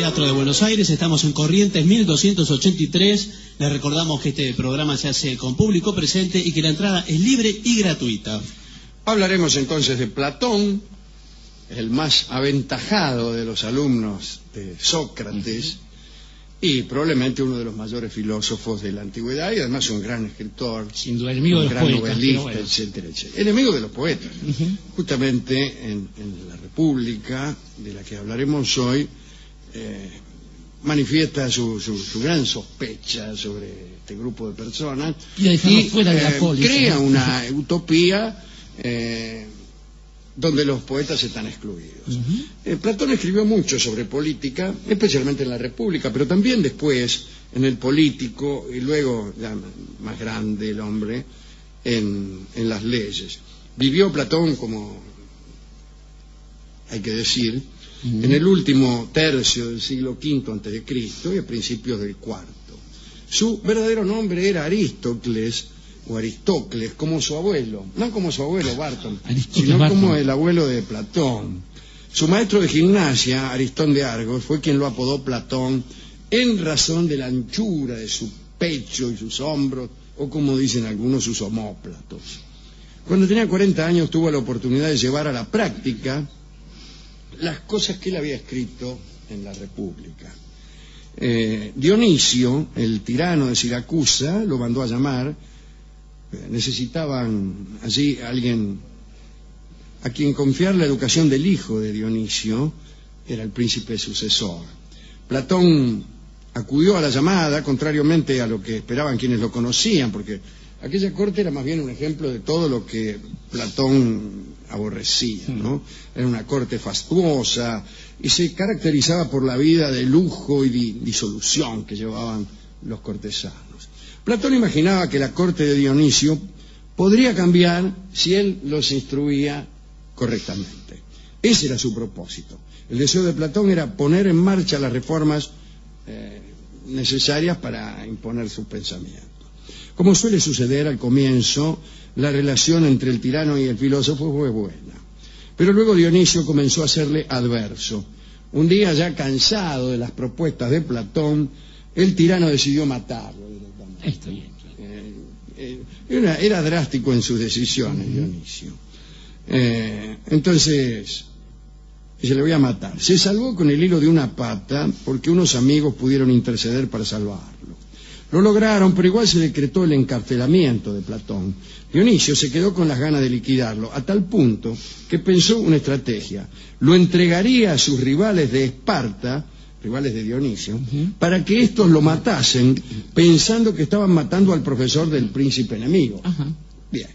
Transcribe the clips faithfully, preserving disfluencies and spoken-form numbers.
Teatro de Buenos Aires. Estamos en Corrientes mil doscientos ochenta y tres. Les recordamos que este programa se hace con público presente y que la entrada es libre y gratuita. Hablaremos entonces de Platón, el más aventajado de los alumnos de Sócrates, y probablemente uno de los mayores filósofos de la antigüedad, y además un gran escritor, sin duda, enemigo un de los gran poetas, novelista, bueno. etcétera, etcétera. Enemigo de los poetas. Uh-huh. Justamente en, en la República, de la que hablaremos hoy, eh, manifiesta su, su, su gran sospecha sobre este grupo de personas y, y fuera de la eh, polis, crea ¿no? una utopía eh, donde los poetas están excluidos. Uh-huh. eh, Platón escribió mucho sobre política, especialmente en la República, pero también después en el Político, y luego, ya más grande el hombre, en, en las leyes. Vivió Platón, como hay que decir, uh-huh. en el último tercio del siglo quinto antes de Cristo y a principios del cuarto. Su verdadero nombre era Aristócles, o Aristócles, como su abuelo, no como su abuelo Barton, sino Barton. Como el abuelo de Platón. Su maestro de gimnasia, Aristón de Argos, fue quien lo apodó Platón en razón de la anchura de su pecho y sus hombros, o como dicen algunos, sus omóplatos. Cuando tenía cuarenta años tuvo la oportunidad de llevar a la práctica las cosas que él había escrito en la República. Eh, Dionisio, el tirano de Siracusa, lo mandó a llamar. Necesitaban allí alguien a quien confiar la educación del hijo de Dionisio, era el príncipe sucesor. Platón acudió a la llamada, contrariamente a lo que esperaban quienes lo conocían, porque aquella corte era más bien un ejemplo de todo lo que Platón aborrecía, ¿no? Era una corte fastuosa y se caracterizaba por la vida de lujo y di- disolución que llevaban los cortesanos. Platón imaginaba que la corte de Dionisio podría cambiar si él los instruía correctamente. Ese era su propósito. El deseo de Platón era poner en marcha las reformas eh, necesarias para imponer su pensamiento. Como suele suceder al comienzo, la relación entre el tirano y el filósofo fue buena. Pero luego Dionisio comenzó a serle adverso. Un día, ya cansado de las propuestas de Platón, el tirano decidió matarlo. Esto bien. Eh, eh, era, era drástico en sus decisiones, uh-huh. Dionisio. Eh, entonces, se le voy a matar. Se salvó con el hilo de una pata porque unos amigos pudieron interceder para salvarlo. Lo lograron, pero igual se decretó el encarcelamiento de Platón. Dionisio se quedó con las ganas de liquidarlo, a tal punto que pensó una estrategia. Lo entregaría a sus rivales de Esparta, rivales de Dionisio, uh-huh. para que estos lo matasen, pensando que estaban matando al profesor del príncipe enemigo. Uh-huh. Bien.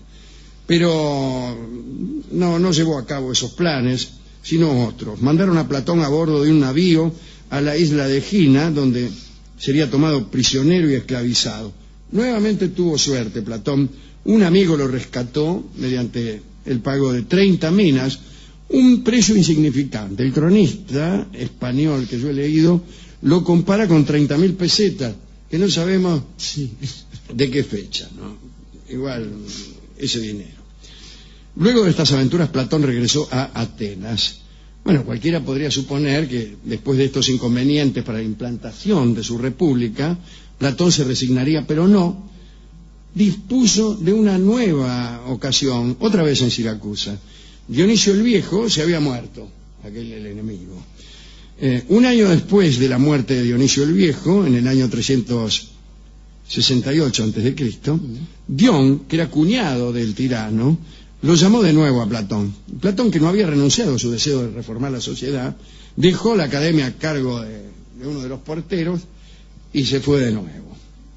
Pero no, no llevó a cabo esos planes, sino otros. Mandaron a Platón a bordo de un navío a la isla de Gina, donde sería tomado prisionero y esclavizado. Nuevamente tuvo suerte Platón. Un amigo lo rescató mediante el pago de treinta minas, un precio insignificante. El cronista español que yo he leído lo compara con treinta mil pesetas, que no sabemos sí. de qué fecha, ¿no? Igual ese dinero. Luego de estas aventuras, Platón regresó a Atenas. Bueno, cualquiera podría suponer que después de estos inconvenientes para la implantación de su república, Platón se resignaría, pero no. Dispuso de una nueva ocasión, otra vez en Siracusa. Dionisio el Viejo se había muerto, aquel el enemigo. Eh, un año después de la muerte de Dionisio el Viejo, en el año trescientos sesenta y ocho antes de Cristo, Dion, que era cuñado del tirano, lo llamó de nuevo a Platón. Platón, que no había renunciado a su deseo de reformar la sociedad, dejó la academia a cargo de, de uno de los porteros y se fue de nuevo.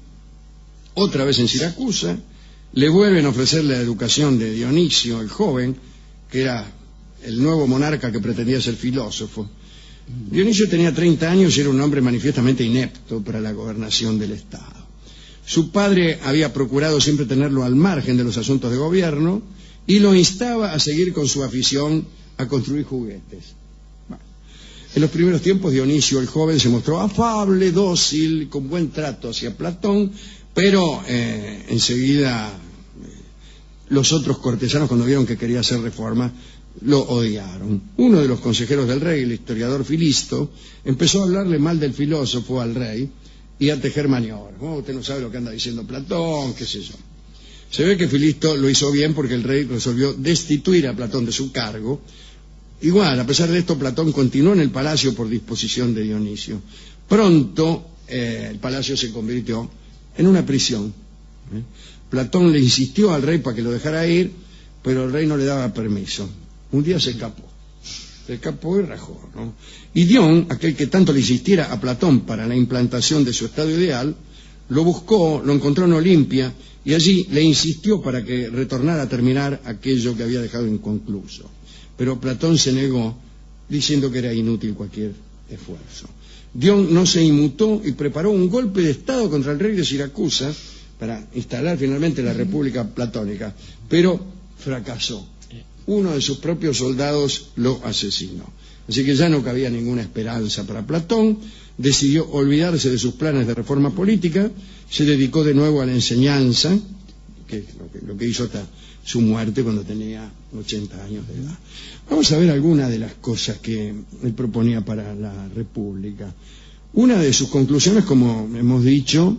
Otra vez en Siracusa, le vuelven a ofrecer la educación de Dionisio el joven, que era el nuevo monarca que pretendía ser filósofo. Dionisio tenía treinta años y era un hombre manifiestamente inepto para la gobernación del Estado. Su padre había procurado siempre tenerlo al margen de los asuntos de gobierno y lo instaba a seguir con su afición a construir juguetes. Bueno, en los primeros tiempos Dionisio el joven se mostró afable, dócil, con buen trato hacia Platón, pero eh, enseguida eh, los otros cortesanos, cuando vieron que quería hacer reforma, lo odiaron. Uno de los consejeros del rey, el historiador Filisto, empezó a hablarle mal del filósofo al rey y a tejer maniobras. Oh, usted no sabe lo que anda diciendo Platón, qué sé yo. Se ve que Filisto lo hizo bien porque el rey resolvió destituir a Platón de su cargo. Igual, a pesar de esto, Platón continuó en el palacio por disposición de Dionisio. Pronto, eh, el palacio se convirtió en una prisión. ¿eh? Platón le insistió al rey para que lo dejara ir, pero el rey no le daba permiso. Un día se escapó. Se escapó y rajó, ¿no? Y Dion, aquel que tanto le insistiera a Platón para la implantación de su estado ideal, lo buscó, lo encontró en Olimpia, y allí le insistió para que retornara a terminar aquello que había dejado inconcluso. Pero Platón se negó, diciendo que era inútil cualquier esfuerzo. Dion no se inmutó y preparó un golpe de estado contra el rey de Siracusa para instalar finalmente la República Platónica, pero fracasó. Uno de sus propios soldados lo asesinó. Así que ya no cabía ninguna esperanza para Platón, decidió olvidarse de sus planes de reforma política, se dedicó de nuevo a la enseñanza, que es lo que, lo que hizo hasta su muerte cuando tenía ochenta años de edad. Vamos a ver algunas de las cosas que él proponía para la República. Una de sus conclusiones, como hemos dicho,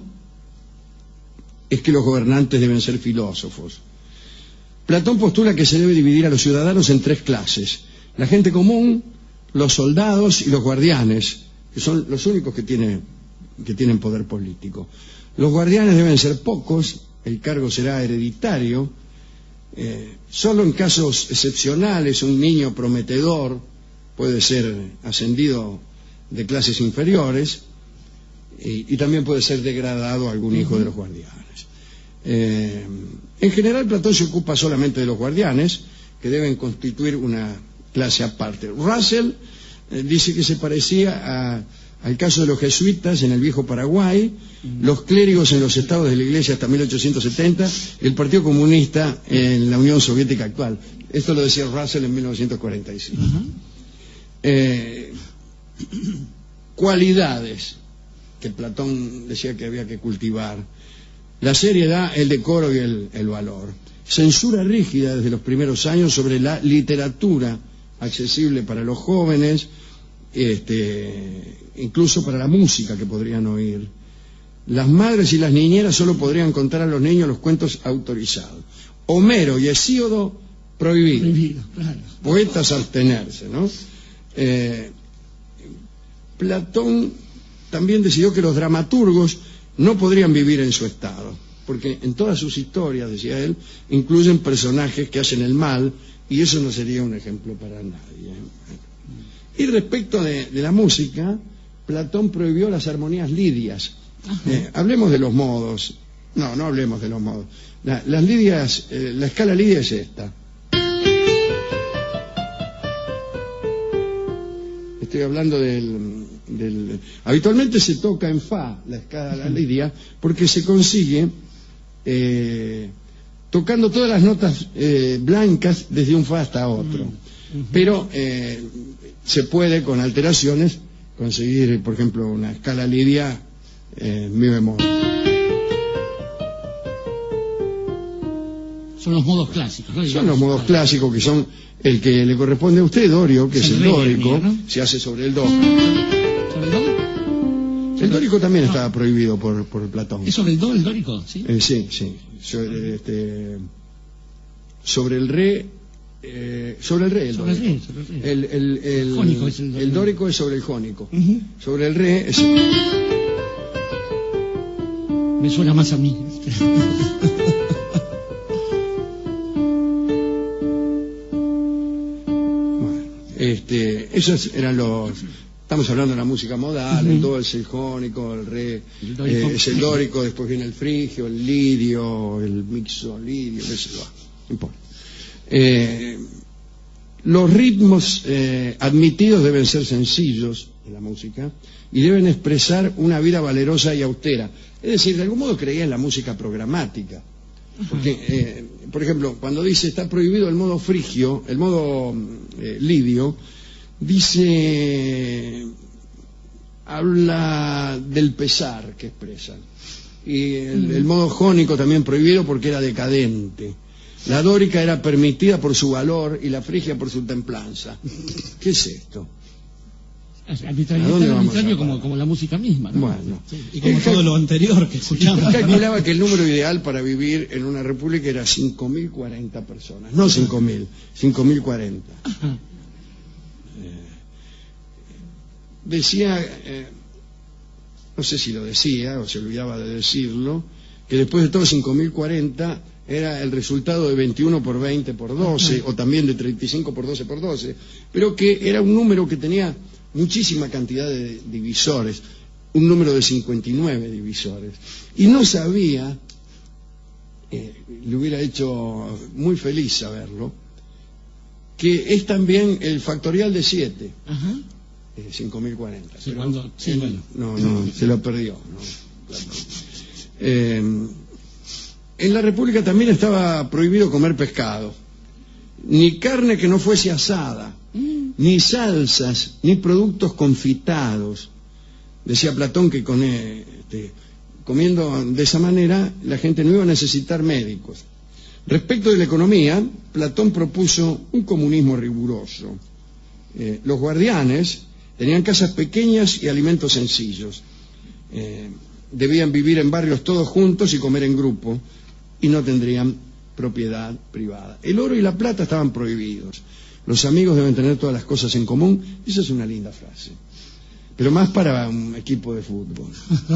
es que los gobernantes deben ser filósofos. Platón postula que se debe dividir a los ciudadanos en tres clases: la gente común, los soldados y los guardianes, que son los únicos que tienen, que tienen poder político. Los guardianes deben ser pocos, el cargo será hereditario, eh, solo en casos excepcionales un niño prometedor puede ser ascendido de clases inferiores, y, y también puede ser degradado algún hijo de los guardianes. Eh, en general, Platón se ocupa solamente de los guardianes, que deben constituir una clase aparte. Russell eh, dice que se parecía a, al caso de los jesuitas en el viejo Paraguay, uh-huh. los clérigos en los estados de la Iglesia hasta mil ochocientos setenta, y el Partido Comunista en la Unión Soviética actual. Esto lo decía Russell en mil novecientos cuarenta y cinco. Uh-huh. Eh, cualidades que Platón decía que había que cultivar: la seriedad, el decoro y el, el valor. Censura rígida desde los primeros años sobre la literatura accesible para los jóvenes, este, incluso para la música que podrían oír. Las madres y las niñeras solo podrían contar a los niños los cuentos autorizados. Homero y Hesíodo prohibido. Prohibido, claro. Poetas abstenerse, ¿no? Eh, Platón también decidió que los dramaturgos no podrían vivir en su estado, porque en todas sus historias, decía él, incluyen personajes que hacen el mal, y eso no sería un ejemplo para nadie. Y respecto de, de la música, Platón prohibió las armonías lidias. Eh, hablemos de los modos. No, no hablemos de los modos. La, las lidias, eh, la escala lidia es esta. Estoy hablando del... Del, habitualmente se toca en fa la escala lidia porque se consigue eh, tocando todas las notas eh, blancas desde un fa hasta otro, uh-huh. pero eh, se puede con alteraciones conseguir, por ejemplo, una escala lidia eh, mi bemol. Son los modos clásicos, ¿no? Son los modos clásicos, que son el que le corresponde a usted, Dorio, que es, es el, el dórico, ¿no? Se hace sobre el do. ¿Sobre el do? El dórico también no. Estaba prohibido por, por Platón. ¿Es sobre el do el dórico? Sí, eh, sí. sí. Sobre, este, sobre el re... Eh, sobre el re, el sobre dórico. El, re, sobre el, re. El, el, el, jónico es el, el dórico es sobre el jónico. Uh-huh. Sobre el re es... Me suena más a mí. Este, esos eran los... Estamos hablando de la música modal, uh-huh. El do es el jónico, el re el eh, es el dórico, después viene el frigio, el lidio, el mixolidio, qué sé yo, no importa. Eh, los ritmos eh, admitidos deben ser sencillos en la música y deben expresar una vida valerosa y austera. Es decir, de algún modo creía en la música programática. Porque, eh, por ejemplo, cuando dice está prohibido el modo frigio, el modo eh, lidio, dice, habla del pesar que expresan. Y el, el modo jónico también prohibido porque era decadente. La dórica era permitida por su valor y la frigia por su templanza. ¿Qué es esto? Arbitrario, arbitrario como, como la música misma, ¿no? Bueno. Sí. Y como todo lo anterior que escuchamos. Calculaba que el número ideal para vivir en una república era cinco mil cuarenta personas. No cinco mil, cinco mil cuarenta. Eh, decía, eh, no sé si lo decía o se olvidaba de decirlo, que después de todo cinco mil cuarenta era el resultado de veintiuno por veinte por doce, o también de treinta y cinco por doce por doce, pero que era un número que tenía muchísima cantidad de divisores, un número de cincuenta y nueve divisores, y no sabía, eh, le hubiera hecho muy feliz saberlo, que es también el factorial de siete. Ajá. Eh, cinco mil cuarenta. Sí, cuando, sí, él, bueno. No, no, se lo perdió. ¿No? Eh, en la República también estaba prohibido comer pescado, ni carne que no fuese asada, mm. ni salsas, ni productos confitados. Decía Platón que con, este, comiendo de esa manera la gente no iba a necesitar médicos. Respecto de la economía, Platón propuso un comunismo riguroso. Eh, los guardianes tenían casas pequeñas y alimentos sencillos. Eh, debían vivir en barrios todos juntos y comer en grupo, y no tendrían propiedad privada. El oro y la plata estaban prohibidos. Los amigos deben tener todas las cosas en común. Esa es una linda frase, pero más para un equipo de fútbol.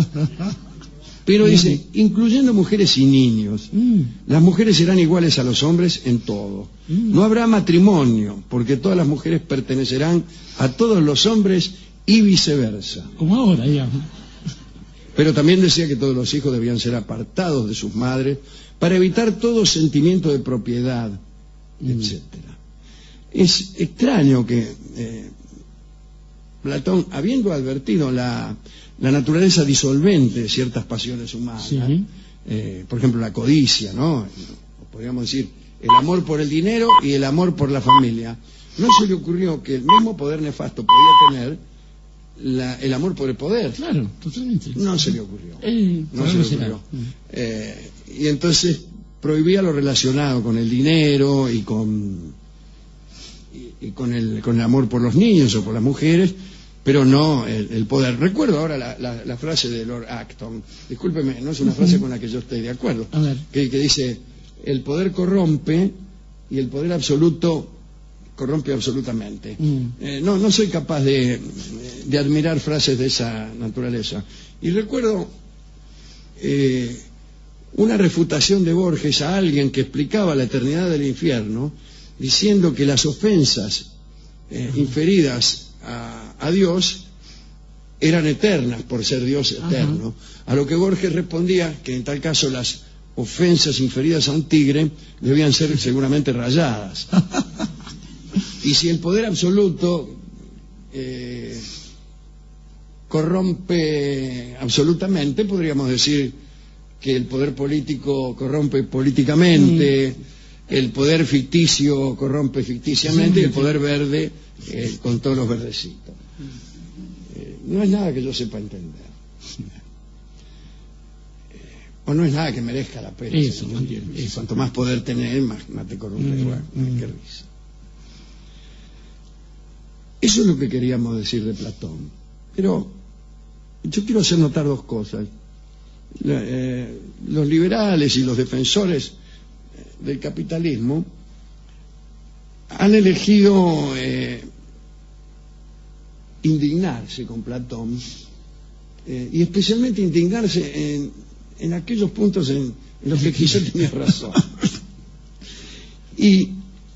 Pero dice, incluyendo mujeres y niños, mm. las mujeres serán iguales a los hombres en todo. Mm. No habrá matrimonio, porque todas las mujeres pertenecerán a todos los hombres y viceversa. Como ahora, digamos. Pero también decía que todos los hijos debían ser apartados de sus madres para evitar todo sentimiento de propiedad, mm. etcétera. Es extraño que eh, Platón, habiendo advertido la, la naturaleza disolvente de ciertas pasiones humanas, sí. eh, por ejemplo la codicia, ¿no? Podríamos decir el amor por el dinero y el amor por la familia, no se le ocurrió que el mismo poder nefasto podía tener la, el amor por el poder. Claro, totalmente. No se le ocurrió. Eh, no se le ocurrió. Eh, y entonces prohibía lo relacionado con el dinero y con y, y con el con el amor por los niños o por las mujeres, pero no el, el poder. Recuerdo ahora la, la, la frase de Lord Acton, discúlpeme, no es una frase con la que yo estoy de acuerdo, A ver. Que, que dice, el poder corrompe y el poder absoluto corrompe absolutamente. Mm. Eh, no, no soy capaz de, de admirar frases de esa naturaleza. Y recuerdo eh, una refutación de Borges a alguien que explicaba la eternidad del infierno, diciendo que las ofensas eh, inferidas a, a Dios eran eternas por ser Dios eterno. Ajá. A lo que Borges respondía que en tal caso las ofensas inferidas a un tigre debían ser seguramente rayadas. Y si el poder absoluto eh, corrompe absolutamente, podríamos decir que el poder político corrompe políticamente, mm. el poder ficticio corrompe ficticiamente, sí, y el poder verde eh, con todos los verdecitos. Eh, no es nada que yo sepa entender. Eh, o no es nada que merezca la pena. Eso, eso. Cuanto más poder tener, más, más te corrompe. Mm. Bueno, mm. qué risa. Eso es lo que queríamos decir de Platón. Pero yo quiero hacer notar dos cosas. La, eh, los liberales y los defensores del capitalismo han elegido eh, indignarse con Platón, eh, y especialmente indignarse en, en aquellos puntos en, en los que quizá tenía razón. Y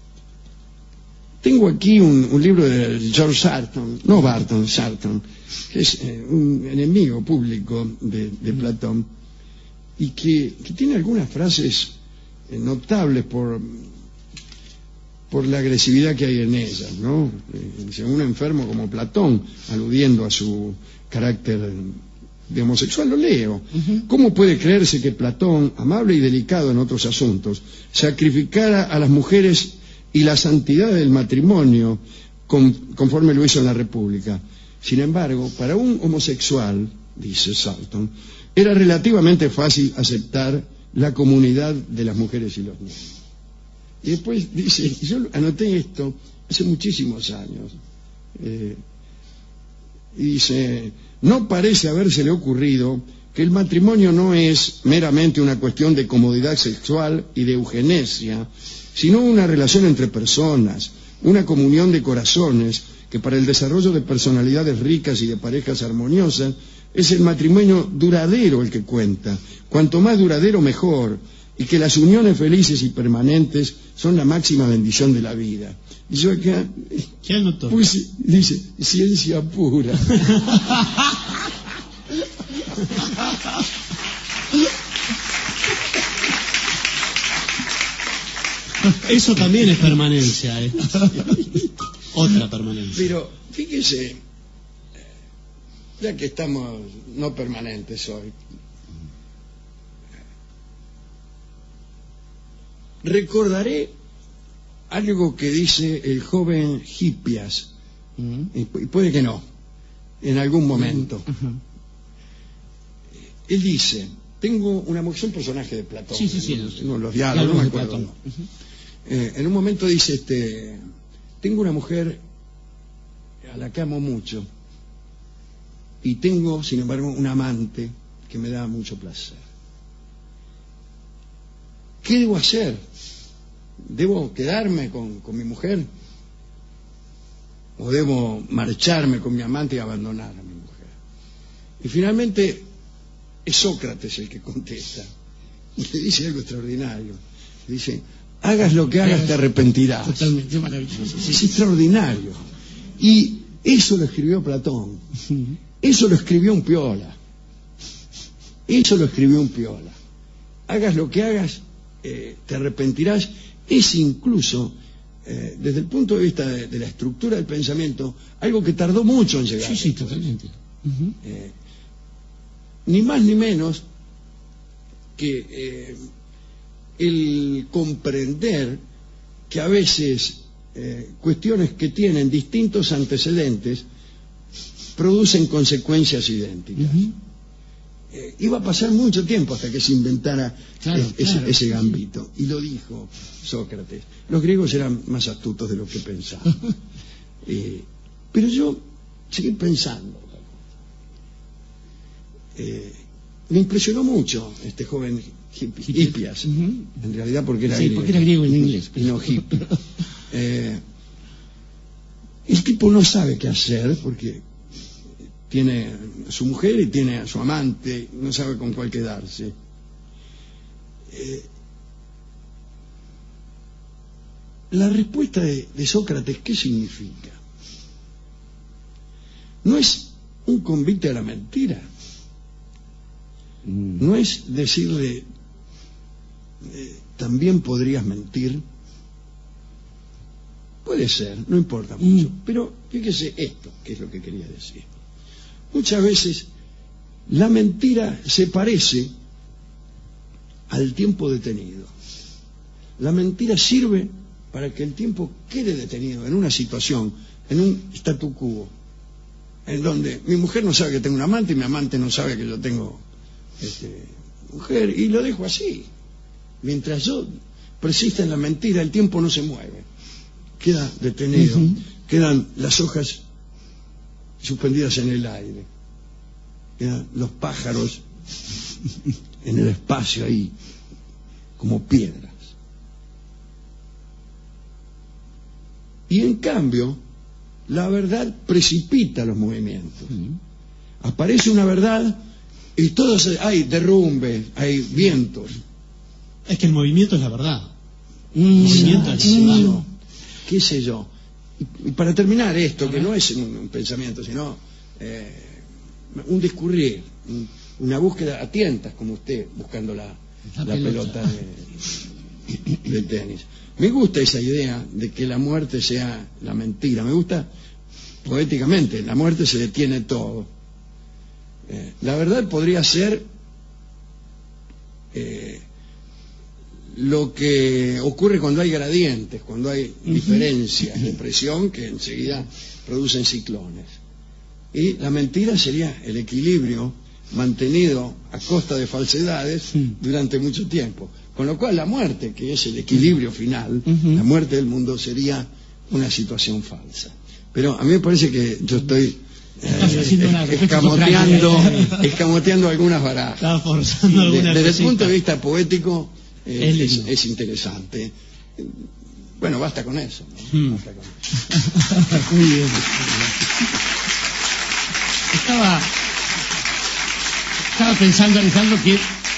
tengo aquí un, un libro de George Sarton, no Barton, Sarton, que es eh, un enemigo público de, de Platón, y que, que tiene algunas frases eh, notables por, por la agresividad que hay en ellas, ¿no? Eh, dice, un enfermo como Platón, aludiendo a su carácter de homosexual, lo leo. Uh-huh. ¿Cómo puede creerse que Platón, amable y delicado en otros asuntos, sacrificara a las mujeres y la santidad del matrimonio con, conforme lo hizo en la República? Sin embargo, para un homosexual, dice Sarton, era relativamente fácil aceptar la comunidad de las mujeres y los niños. Y después dice, yo anoté esto hace muchísimos años, eh, y dice, no parece habérsele ocurrido que el matrimonio no es meramente una cuestión de comodidad sexual y de eugenesia, sino una relación entre personas, una comunión de corazones, que para el desarrollo de personalidades ricas y de parejas armoniosas, es el matrimonio duradero el que cuenta. Cuanto más duradero, mejor, y que las uniones felices y permanentes son la máxima bendición de la vida. Y yo acá, ¿qué anotó? Pues dice, ciencia pura. Eso también es permanencia, ¿eh? Otra permanencia. Pero fíjese, ya que estamos no permanentes hoy, recordaré algo que dice el joven Hippias, uh-huh. y puede que no, en algún momento. Uh-huh. Él dice, tengo una mujer, es un personaje de Platón, sí, sí, sí, no, los, no, los diálogos, no me acuerdo. No. Uh-huh. Eh, en un momento dice, este, tengo una mujer a la que amo mucho y tengo, sin embargo, un amante que me da mucho placer. ¿Qué debo hacer? ¿Debo quedarme con, con mi mujer? ¿O debo marcharme con mi amante y abandonar a mi mujer? Y finalmente es Sócrates el que contesta. Y le dice algo extraordinario. Le dice, hagas lo que hagas, te arrepentirás. Totalmente maravilloso. Es extraordinario. Y eso lo escribió Platón. Eso lo escribió un piola. Eso lo escribió un piola. Hagas lo que hagas, eh, te arrepentirás. Es incluso, eh, desde el punto de vista de, de la estructura del pensamiento, algo que tardó mucho en llegar. Sí, sí, totalmente. Uh-huh. Eh, ni más ni menos que eh, el comprender que a veces eh, cuestiones que tienen distintos antecedentes producen consecuencias idénticas. Uh-huh. Eh, iba a pasar mucho tiempo hasta que se inventara claro, es, ese, claro, ese sí. gambito. Y lo dijo Sócrates. Los griegos eran más astutos de lo que pensaban. eh, pero yo seguí pensando. Eh, me impresionó mucho este joven Hippias, uh-huh. en realidad porque era, sí, griego, porque era griego en inglés. Y no hippie. Eh, el tipo no sabe qué hacer porque tiene a su mujer y tiene a su amante, no sabe con cuál quedarse. Eh, la respuesta de, de Sócrates, ¿qué significa? No es un convite a la mentira. No es decirle, eh, también podrías mentir. Puede ser, no importa mucho. Mm. Pero fíjese esto, que es lo que quería decir. Muchas veces la mentira se parece al tiempo detenido. La mentira sirve para que el tiempo quede detenido en una situación, en un statu quo, en donde mi mujer no sabe que tengo un amante y mi amante no sabe que yo tengo Este, mujer, y lo dejo así. Mientras yo persista en la mentira, el tiempo no se mueve, queda detenido. Uh-huh. Quedan las hojas suspendidas en el aire, quedan los pájaros en el espacio ahí como piedras. Y en cambio la verdad precipita los movimientos. Uh-huh. Aparece una verdad y todos hay derrumbes, hay vientos. Es que el movimiento es la verdad. Mm, el movimiento es mm, qué sé yo. Y, y para terminar esto, que no es un, un pensamiento, sino eh, un discurrir, un, una búsqueda a tientas, como usted, buscando la, la, la pelota, pelota de, de tenis. Me gusta esa idea de que la muerte sea la mentira. Me gusta poéticamente, la muerte se detiene todo. Eh, la verdad podría ser eh, lo que ocurre cuando hay gradientes, cuando hay uh-huh. diferencias de presión que enseguida producen ciclones. Y la mentira sería el equilibrio mantenido a costa de falsedades uh-huh. durante mucho tiempo. Con lo cual la muerte, que es el equilibrio final, uh-huh. la muerte del mundo sería una situación falsa. Pero a mí me parece que yo estoy eh, escamoteando, escamoteando algunas barajas. Estaba forzando de, algunas Desde cositas. el punto de vista poético eh, es, es, es interesante. Bueno, basta con eso, ¿no? Hmm. Basta con eso. Muy bien. Estaba, estaba pensando, Alejandro, que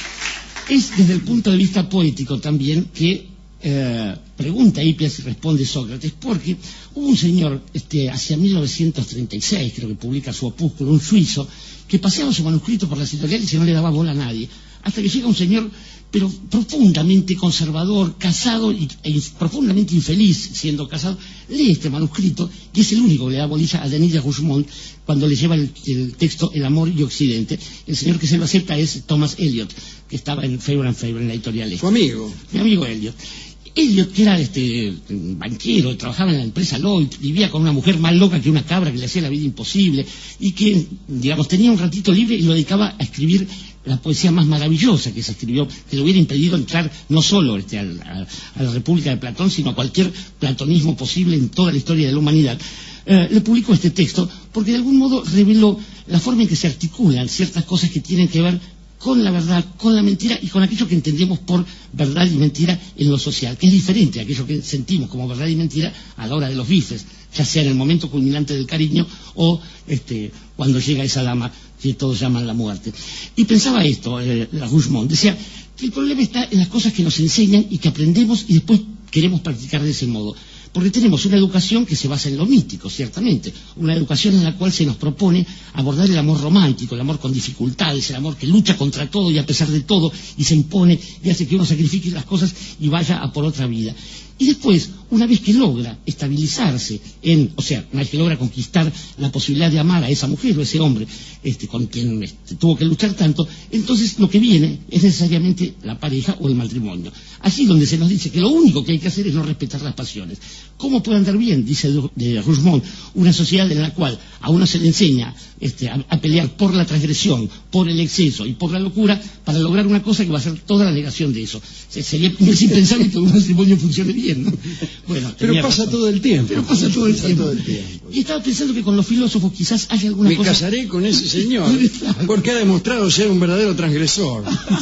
es desde el punto de vista poético también que eh, pregunta Hipias y responde Sócrates, porque hubo un señor, este, hacia mil novecientos treinta y seis, creo que publica su opúsculo, un suizo, que paseaba su manuscrito por las editoriales y no le daba bola a nadie, hasta que llega un señor, pero profundamente conservador, casado y, e profundamente infeliz siendo casado, lee este manuscrito y es el único que le da bolilla a Denis de Rougemont cuando le lleva el, el texto El amor y Occidente. El señor que se lo acepta es Thomas Eliot, que estaba en Faber and Faber, en la editorial esta. Tu amigo. Mi amigo Eliot. Eliot, que era este banquero, trabajaba en la empresa Lloyd, vivía con una mujer más loca que una cabra que le hacía la vida imposible y que, digamos, tenía un ratito libre y lo dedicaba a escribir la poesía más maravillosa que se escribió, que le hubiera impedido entrar no solo este, a, a, a la República de Platón, sino a cualquier platonismo posible en toda la historia de la humanidad. Eh, le publicó este texto porque de algún modo reveló la forma en que se articulan ciertas cosas que tienen que ver con la verdad, con la mentira y con aquello que entendemos por verdad y mentira en lo social, que es diferente a aquello que sentimos como verdad y mentira a la hora de los bifes, ya sea en el momento culminante del cariño o este, cuando llega esa dama que todos llaman la muerte. Y pensaba esto, eh, la Rougemont, decía que el problema está en las cosas que nos enseñan y que aprendemos y después queremos practicar de ese modo. Porque tenemos una educación que se basa en lo mítico, ciertamente, una educación en la cual se nos propone abordar el amor romántico, el amor con dificultades, el amor que lucha contra todo y a pesar de todo y se impone y hace que uno sacrifique las cosas y vaya a por otra vida. Y después, una vez que logra estabilizarse en, o sea, una vez que logra conquistar la posibilidad de amar a esa mujer o ese hombre este, con quien este, tuvo que luchar tanto, entonces lo que viene es necesariamente la pareja o el matrimonio. Allí donde se nos dice que lo único que hay que hacer es no respetar las pasiones. ¿Cómo puede andar bien, dice de Rougemont, una sociedad en la cual a uno se le enseña este, a, a pelear por la transgresión, por el exceso y por la locura para lograr una cosa que va a ser toda la negación de eso? Se, sería es impensable que un matrimonio funcione bien, ¿no? Bueno, pero pasa razón. todo el tiempo. Pero pasa todo el, pasa tiempo. todo el tiempo. Y estaba pensando que con los filósofos quizás haya alguna Me cosa... Me casaré con ese señor porque ha demostrado ser un verdadero transgresor.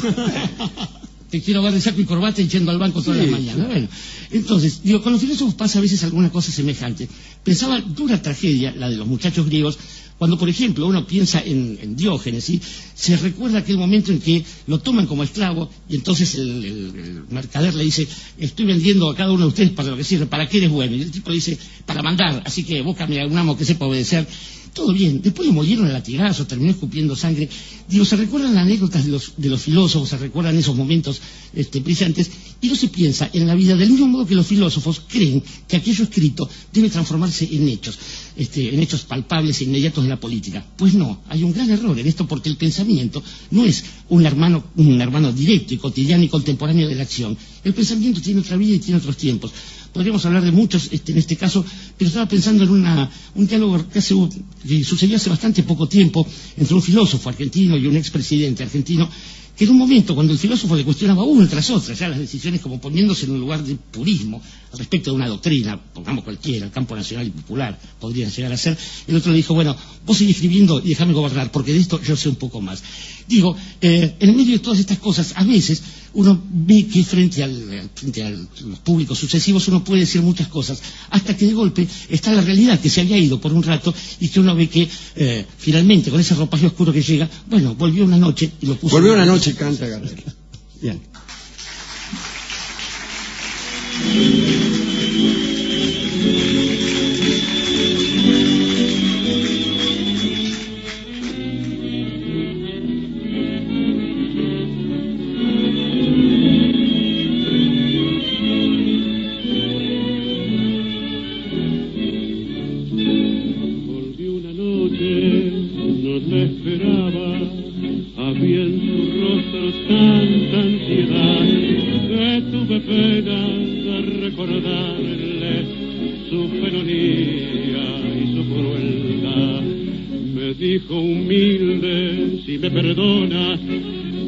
Te quiero ver de saco y corbata y yendo al banco todas sí, las mañanas. Sí. Bueno, entonces, digo, con los filósofos pasa a veces alguna cosa semejante. Pensaba dura tragedia, la de los muchachos griegos, cuando, por ejemplo, uno piensa en, en Diógenes, ¿sí? Se recuerda aquel momento en que lo toman como esclavo y entonces el, el, el mercader le dice, estoy vendiendo a cada uno de ustedes para lo que sirve, ¿para qué eres bueno? Y el tipo le dice, para mandar, así que búscame a un amo que sepa obedecer. Todo bien, después lo molieron a latigazos, terminó escupiendo sangre. Digo, se recuerdan las anécdotas de los, de los filósofos, se recuerdan esos momentos este, brillantes, y no se piensa en la vida del mismo modo que los filósofos creen que aquello escrito debe transformarse en hechos, este, en hechos palpables e inmediatos de la política. Pues no, hay un gran error en esto porque el pensamiento no es un hermano, un hermano directo y cotidiano y contemporáneo de la acción. El pensamiento tiene otra vida y tiene otros tiempos. Podríamos hablar de muchos este, en este caso, pero estaba pensando en una, un diálogo que, hace, que sucedió hace bastante poco tiempo entre un filósofo argentino y un expresidente argentino, que en un momento cuando el filósofo le cuestionaba una tras otra ya las decisiones, como poniéndose en un lugar de purismo respecto de una doctrina, pongamos cualquiera, el campo nacional y popular podría llegar a ser, el otro le dijo, bueno, vos sigue escribiendo y déjame gobernar, porque de esto yo sé un poco más. Digo, eh, en medio de todas estas cosas, a veces uno ve que frente, al, frente a los públicos sucesivos uno puede decir muchas cosas, hasta que de golpe está la realidad que se había ido por un rato y que uno ve que eh, finalmente con ese ropaje oscuro que llega, bueno, volvió una noche y lo puso... Volvió una noche, canta Gardel. Bien.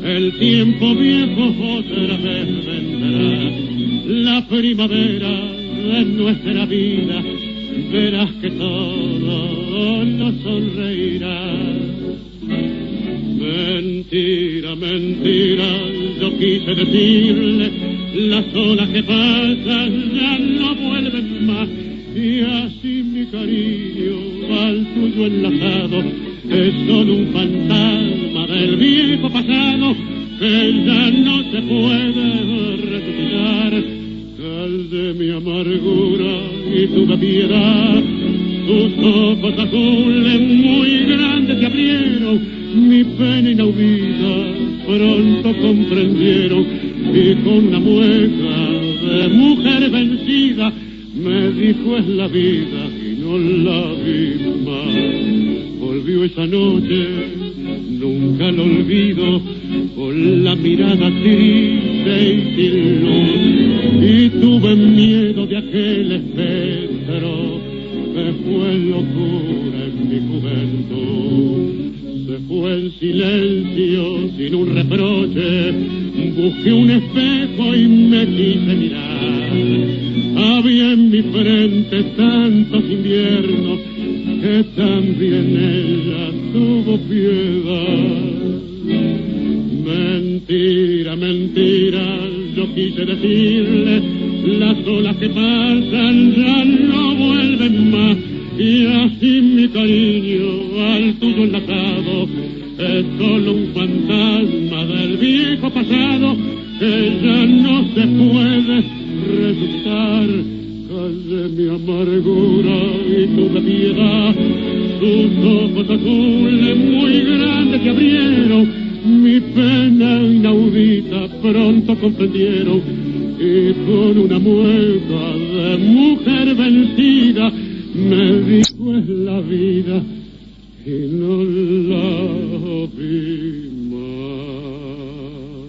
el tiempo viejo otra vez vendrá, la primavera de nuestra vida, verás que todo nos sonreirá. Mentira, mentira, yo quise decirle, las olas que pasan ya no vuelven más, y así mi cariño al tuyo enlazado es solo un fantasma del viejo pasado que ya no se puede resucitar. Cal de mi amargura y tuve piedad, tus ojos azules muy grandes se abrieron, mi pena inaudita pronto comprendieron, y con una mueca de mujer vencida me dijo es la vida y no la vi más. Volvió esa noche, nunca lo olvido, con la mirada triste y sin luz, y tuve miedo de aquel espectro que fue locura en mi juventud. Se fue en silencio, sin un reproche, busqué un espejo y me quise mirar. Había en mi frente tantos inviernos que también ella tuvo piedad. Mentira, mentira, yo quise decirle, las olas que pasan ya no vuelven más, y así mi cariño al tuyo enlazado es solo un fantasma del viejo pasado que ya no se puede resucitar. Callé mi amargura y tuve piedad, tus ojos azules muy grandes se abrieron, mi pena inaudita pronto comprendieron, y con una mueca de mujer vencida me dijo es la vida y no la vi más.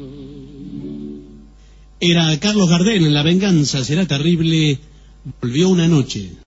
Era Carlos Gardel en La venganza será terrible. Volvió una noche.